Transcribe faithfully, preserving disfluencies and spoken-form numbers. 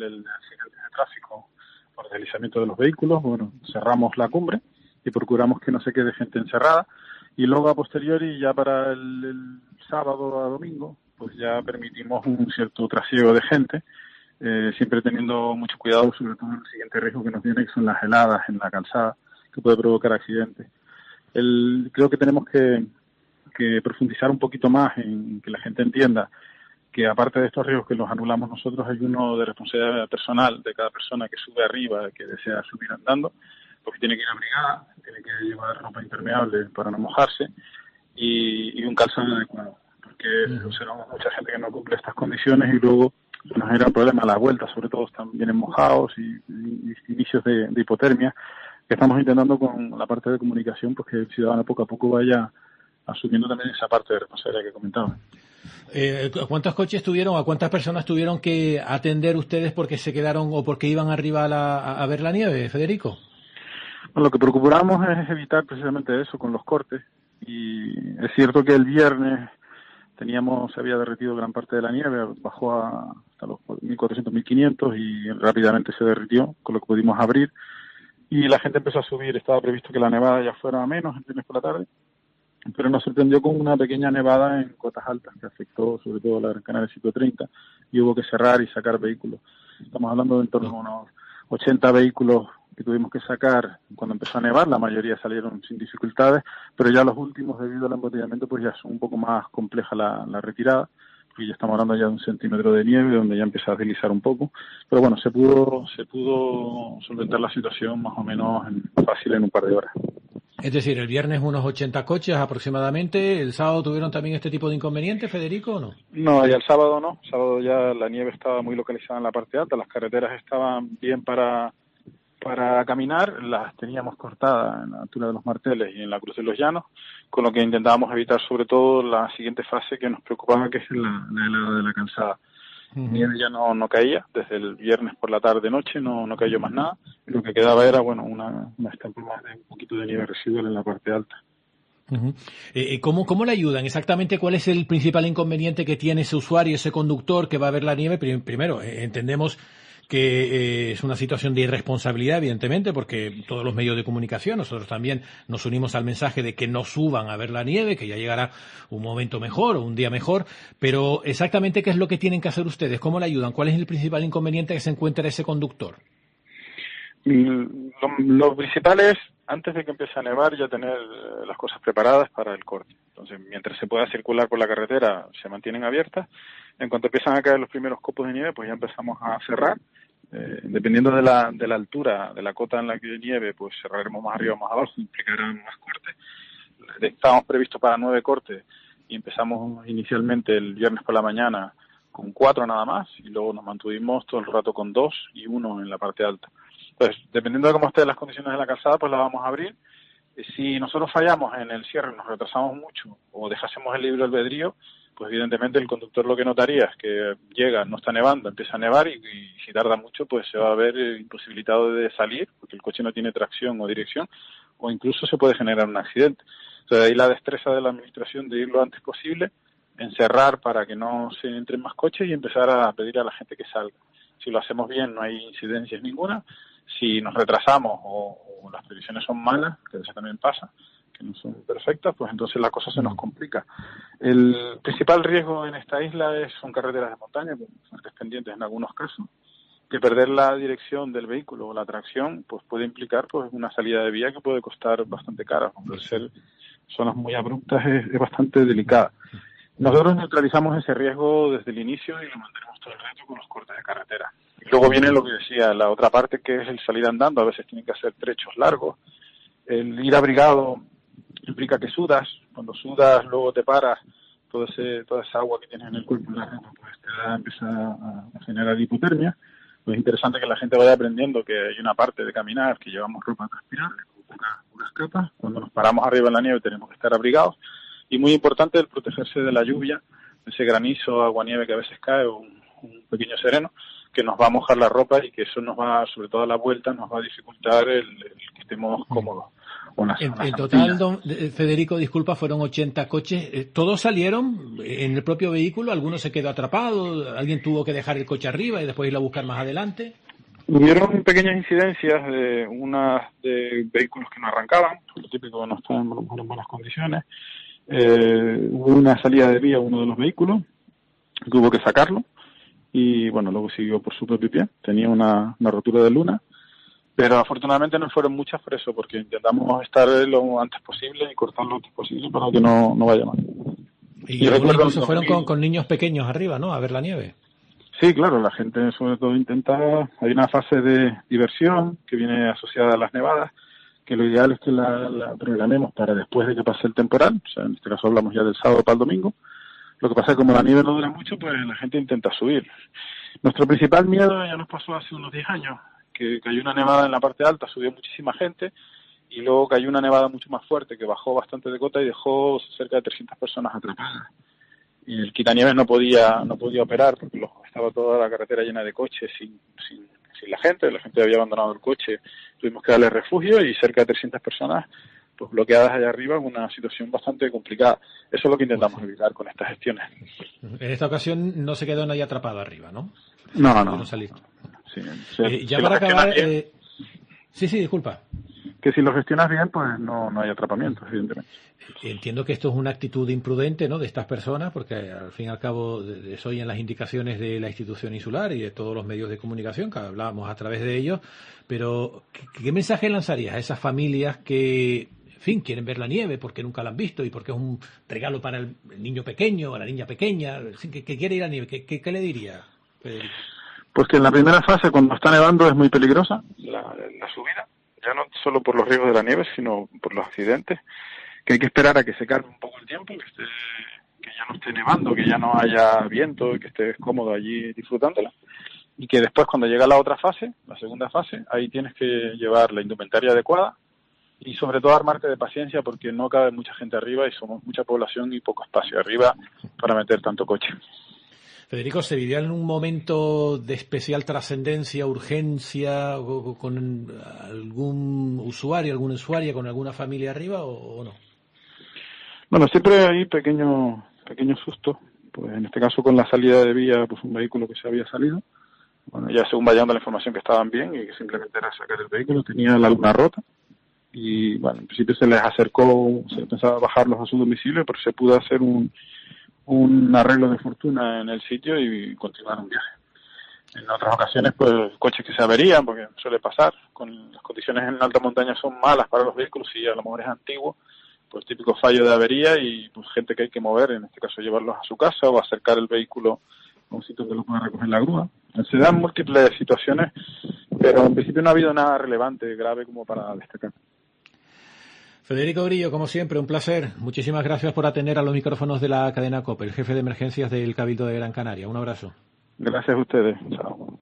el accidente de tráfico por deslizamiento de los vehículos. Bueno, cerramos la cumbre y procuramos que no se quede gente encerrada. Y luego, a posteriori, ya para el, el sábado a domingo, pues ya permitimos un cierto trasiego de gente, eh, siempre teniendo mucho cuidado, sobre todo en el siguiente riesgo que nos viene, que son las heladas en la calzada, que puede provocar accidentes. El, creo que tenemos que, que profundizar un poquito más en que la gente entienda que, aparte de estos riesgos que los anulamos nosotros, hay uno de responsabilidad personal de cada persona que sube arriba, que desea subir andando, porque tiene que ir abrigada, tiene que llevar ropa impermeable para no mojarse y, y un calzado adecuado, porque uh-huh. observamos mucha gente que no cumple estas condiciones y luego nos genera problemas a la vuelta, sobre todo están bien mojados y, y, y inicios de, de hipotermia, que estamos intentando con la parte de comunicación, pues que el ciudadano poco a poco vaya asumiendo también esa parte de responsabilidad que comentaba. Eh, ¿Cuántos coches tuvieron, a cuántas personas tuvieron que atender ustedes porque se quedaron o porque iban arriba a, la, a ver la nieve, Federico? Bueno, lo que procuramos es evitar precisamente eso con los cortes, y es cierto que el viernes teníamos, se había derretido gran parte de la nieve, bajó a, hasta los mil cuatrocientos, mil quinientos y rápidamente se derritió, con lo que pudimos abrir, y la gente empezó a subir. Estaba previsto que la nevada ya fuera a menos el viernes por la tarde, pero nos sorprendió con una pequeña nevada en cotas altas que afectó sobre todo a la Gran Canaria ciento treinta y hubo que cerrar y sacar vehículos. Estamos hablando de en torno a unos ochenta vehículos que tuvimos que sacar cuando empezó a nevar. La mayoría salieron sin dificultades, pero ya los últimos, debido al embotellamiento, pues ya es un poco más compleja la, la retirada, porque ya estamos hablando ya de un centímetro de nieve donde ya empieza a deslizar un poco, pero bueno, se pudo se pudo solventar la situación más o menos en, fácil en un par de horas. Es decir, el viernes unos ochenta coches aproximadamente. ¿El sábado tuvieron también este tipo de inconvenientes, Federico, o no? No, ya el sábado no. El sábado ya la nieve estaba muy localizada en la parte alta, las carreteras estaban bien para, para caminar, las teníamos cortadas en la altura de los Marteles y en la Cruz de los Llanos, con lo que intentábamos evitar sobre todo la siguiente fase que nos preocupaba, que es la, la helada de la calzada. Uh-huh. Nieve ya no, no caía, desde el viernes por la tarde-noche no, no cayó más nada, y lo que quedaba era, bueno, una, una estampa más de un poquito de nieve residual en la parte alta. Uh-huh. Eh, ¿cómo, ¿Cómo le ayudan? Exactamente, ¿cuál es el principal inconveniente que tiene ese usuario, ese conductor que va a ver la nieve? Primero, eh, entendemos que eh, es una situación de irresponsabilidad, evidentemente, porque todos los medios de comunicación, nosotros también nos unimos al mensaje de que no suban a ver la nieve, que ya llegará un momento mejor o un día mejor, pero exactamente qué es lo que tienen que hacer ustedes, ¿cómo le ayudan? ¿Cuál es el principal inconveniente que se encuentra ese conductor? Lo, lo principal es, antes de que empiece a nevar, ya tener las cosas preparadas para el corte. Entonces, mientras se pueda circular por la carretera, se mantienen abiertas. En cuanto empiezan a caer los primeros copos de nieve, pues ya empezamos a cerrar. Eh, dependiendo de la, de la altura, de la cota en la que nieve, pues cerraremos más arriba o más abajo, implicará más cortes. Estábamos previstos para nueve cortes y empezamos inicialmente el viernes por la mañana con cuatro nada más, y luego nos mantuvimos todo el rato con dos y uno en la parte alta. Entonces, dependiendo de cómo estén las condiciones de la calzada, pues la vamos a abrir. Si nosotros fallamos en el cierre, nos retrasamos mucho o dejásemos el libre albedrío, pues evidentemente el conductor lo que notaría es que llega, no está nevando, empieza a nevar y, y si tarda mucho, pues se va a ver imposibilitado de salir porque el coche no tiene tracción o dirección, o incluso se puede generar un accidente. Entonces, de ahí la destreza de la administración de ir lo antes posible, encerrar para que no se entren más coches y empezar a pedir a la gente que salga. Si lo hacemos bien, no hay incidencias ninguna. Si nos retrasamos o, o las previsiones son malas, que eso también pasa, que no son perfectas, pues entonces la cosa se nos complica. El principal riesgo en esta isla es, son carreteras de montaña, con fuertes pendientes en algunos casos, que perder la dirección del vehículo o la tracción pues puede implicar pues una salida de vía que puede costar bastante cara. Al ser zonas muy abruptas es, es bastante delicada. Nosotros neutralizamos ese riesgo desde el inicio y lo mantenemos todo el rato con los cortes de carretera. Y luego viene lo que decía, la otra parte, que es el salir andando. A veces tienen que hacer trechos largos. El ir abrigado implica que sudas. Cuando sudas, luego te paras, todo ese, toda esa agua que tienes en el cuerpo y la ropa, pues te da, empieza a, a generar hipotermia. Pues es interesante que la gente vaya aprendiendo que hay una parte de caminar, que llevamos ropa transpirable, con pocas, pocas capas. Cuando nos paramos arriba en la nieve tenemos que estar abrigados. Y muy importante el protegerse de la lluvia, ese granizo, agua-nieve que a veces cae, o un, un pequeño sereno, que nos va a mojar la ropa y que eso nos va, sobre todo a la vuelta, nos va a dificultar el, el que estemos cómodos. Una, en, una en total, don Federico, disculpa, fueron ochenta coches. ¿Todos salieron en el propio vehículo? ¿Alguno se quedó atrapado? ¿Alguien tuvo que dejar el coche arriba y después ir a buscar más adelante? Hubieron pequeñas incidencias de unas de vehículos que no arrancaban, lo típico que no están en buenas condiciones. Eh, hubo una salida de vía a uno de los vehículos, que hubo que sacarlo, y bueno, luego siguió por su propio pie. Tenía una, una rotura de luna. Pero afortunadamente no fueron muchas por eso, porque intentamos estar lo antes posible y cortar lo antes posible para que no, no vaya mal. Y, y algunos incluso fueron con, con niños pequeños arriba, ¿no? A ver la nieve. Sí, claro, la gente sobre todo intenta... Hay una fase de diversión que viene asociada a las nevadas, que lo ideal es que la, la programemos para después de que pase el temporal. O sea, en este caso hablamos ya del sábado para el domingo. Lo que pasa es que como la nieve no dura mucho, pues la gente intenta subir. Nuestro principal miedo ya nos pasó hace unos diez años, que cayó una nevada en la parte alta, subió muchísima gente, y luego cayó una nevada mucho más fuerte que bajó bastante de cota y dejó cerca de trescientas personas atrapadas. Y el quitanieves no podía no podía operar porque los, estaba toda la carretera llena de coches sin, sin, sin la gente, la gente había abandonado el coche, tuvimos que darle refugio y cerca de trescientas personas pues bloqueadas allá arriba en una situación bastante complicada. Eso es lo que intentamos evitar con estas gestiones. En esta ocasión no se quedó nadie atrapado arriba, ¿no? No, no. no salir. Sí, sí, eh, ya para acabar... Eh... Sí, sí, disculpa. Que si lo gestionas bien, pues no, no hay atrapamiento, evidentemente. Entiendo que esto es una actitud imprudente, ¿no?, de estas personas, porque al fin y al cabo se oyen las indicaciones de la institución insular y de todos los medios de comunicación, que hablábamos a través de ellos, pero ¿qué, qué mensaje lanzarías a esas familias que, en fin, quieren ver la nieve porque nunca la han visto y porque es un regalo para el niño pequeño o la niña pequeña, que, que quiere ir a la nieve? ¿Qué, qué, qué le diría, Federico? Pues que en la primera fase, cuando está nevando, es muy peligrosa la, la subida, ya no solo por los riesgos de la nieve, sino por los accidentes, que hay que esperar a que se calme un poco el tiempo, que, esté, que ya no esté nevando, que ya no haya viento, que estés cómodo allí disfrutándola, y que después, cuando llega la otra fase, la segunda fase, ahí tienes que llevar la indumentaria adecuada y sobre todo armarte de paciencia porque no cabe mucha gente arriba y somos mucha población y poco espacio arriba para meter tanto coche. Federico, ¿se vivió en un momento de especial trascendencia, urgencia, o con algún usuario, alguna usuaria, con alguna familia arriba o, o no? Bueno, siempre hay pequeños pequeños sustos. Pues en este caso con la salida de vía, pues un vehículo que se había salido. Bueno, ya según va llegando la información que estaban bien y que simplemente era sacar el vehículo, tenía la luna rota. Y bueno, en principio se les acercó, se pensaba bajarlos a su domicilio, pero se pudo hacer un... un arreglo de fortuna en el sitio y continuar un viaje. En otras ocasiones, pues, coches que se averían, porque suele pasar, con las condiciones en alta montaña son malas para los vehículos y a lo mejor es antiguo, pues típico fallo de avería y pues gente que hay que mover, en este caso llevarlos a su casa o acercar el vehículo a un sitio que lo pueda recoger la grúa. Se dan múltiples situaciones, pero en principio no ha habido nada relevante, grave como para destacar. Federico Grillo, como siempre, un placer. Muchísimas gracias por atender a los micrófonos de la cadena COPE, el jefe de emergencias del Cabildo de Gran Canaria. Un abrazo. Gracias a ustedes. Chao.